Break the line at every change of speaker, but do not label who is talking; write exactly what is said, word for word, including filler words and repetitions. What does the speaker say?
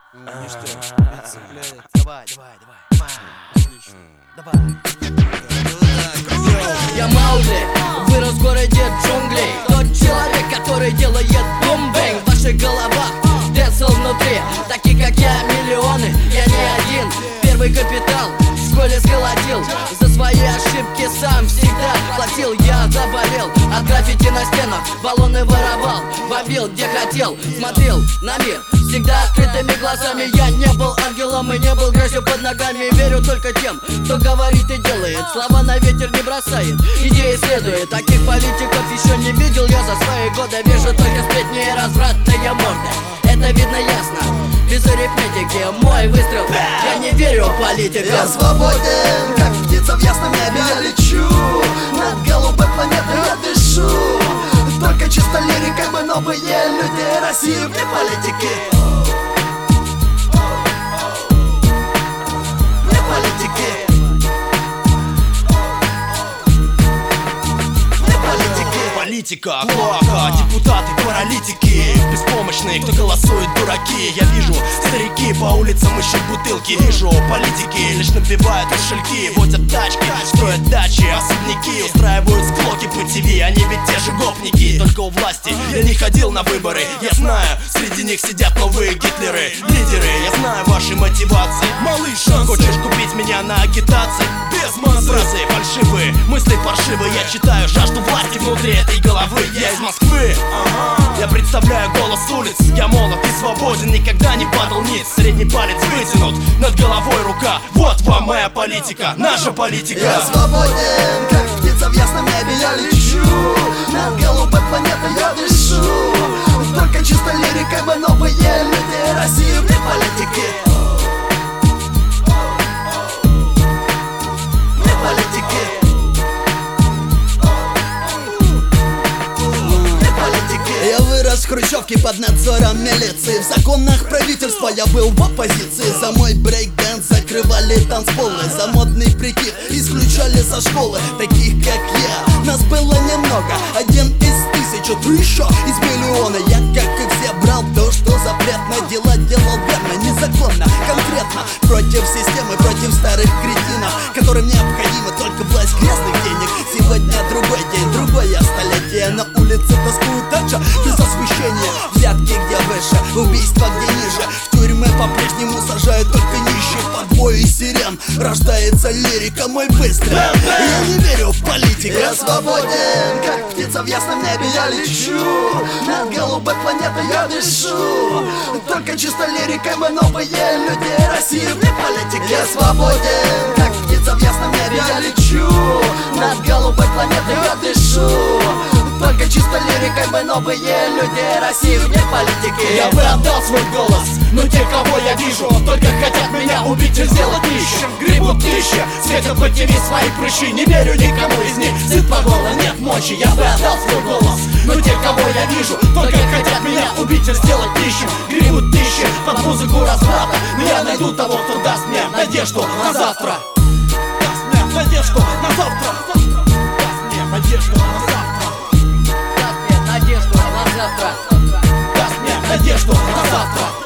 Ништяк. Давай, давай, давай. Отлично. Давай.
Я Маугли, вырос в городе джунглей. Тот человек, который делает бум-бэнг в ваших головах. Дэнсел внутри, таких как я миллионы. Я не один, первый капитал в школе сколотил. За свои ошибки сам всегда платил. Я заболел от граффити на стенах. Баллоны воровал, бомбил где хотел. Смотрел на мир всегда открытыми глазами. Я не был ангелом и не был грязью под ногами. Верю только тем, кто говорит и делает. Слова на ветер не бросает, идеи следует. Таких политиков еще не видел я за свои годы. Вижу только сплетни и развратные морды. Это видно ясно, без арифметики. Мой выстрел, я не верю в политиков.
Я свободен, как птица в ясном небе. Я лечу над голубой планетой, я дышу. Только чисто лирикой мы новые люди России вне политики. Вне политики.
Политика, клоака, депутаты, паралитики, беспомощные, кто голосует, дураки. Я вижу, старики по улицам ищут бутылки. Вижу, политики лишь набивают кошельки. Водят тачки, строят дачи, особняки. Устраивают склоки по ТВ, они ведь те же гопники. Только у власти я не ходил на выборы. Я знаю, среди них сидят новые Гитлеры. Лидеры, я знаю ваши мотивации. Малыш, хочешь купить меня на агитации? Без фразы фальшивые, мысли паршивые. Я читаю жажду власти внутри этой головы. Я из Москвы, я представляю голос улиц. Я молод и свободен, никогда не падал ниц. Средний палец вытянут, над головой рука. Вот вам моя политика, наша политика.
Я свободен, как птица в ясном небе. Я лечу над голубой планетой, я дышу. Только чисто лирикой мы новые люди России вне политики.
Я вырос в хрущевке под надзором милиции. В законах правительства я был в оппозиции. За мой брейк-дэнс закрывали танцполы. За модный прикид исключали со школы. Таких как я, нас было немного. Один из тысячи, ты еще из миллиона. Я, как и все, брал то, что запретно. Дела делал верно, незаконно, конкретно. Против системы, против старых кретинов, которым необходима только власть грязных денег. Сегодня другой день, другое столетие. На улице тоскуют также без освещения. Взятки где выше, убийства где ниже. В тюрьмы по-прежнему сажают только нищих. Под бой сирен рождается лирика, мой быстрый. Я не верю в политику.
Я свободен, как птица в ясном небе. Я лечу над голубой планетой, я дышу. Только чисто лирикой мы новые люди России вне политики. Я свободен, как птица в ясном небе. Я лечу над голубой планетой, я дышу. Только чисто лирикой мы новые люди России вне политики.
Я бы отдал свой голос, но те, кого я вижу, только хотят меня убить и сделать нищим. Гребут тысячи, светят по ТВ свои прыщи. Не верю никому из них, сыт по горло, нет мочи. Я бы отдал свой голос, но те, кого я вижу, только хотят меня убить и сделать нищим. Гребут тысячи под музыку разврата, но я найду того, кто даст мне надежду на завтра. Даст мне надежду на завтра. Даст мне надежду на завтра. Даст мне надежду на завтра. Даст мне надежду на завтра.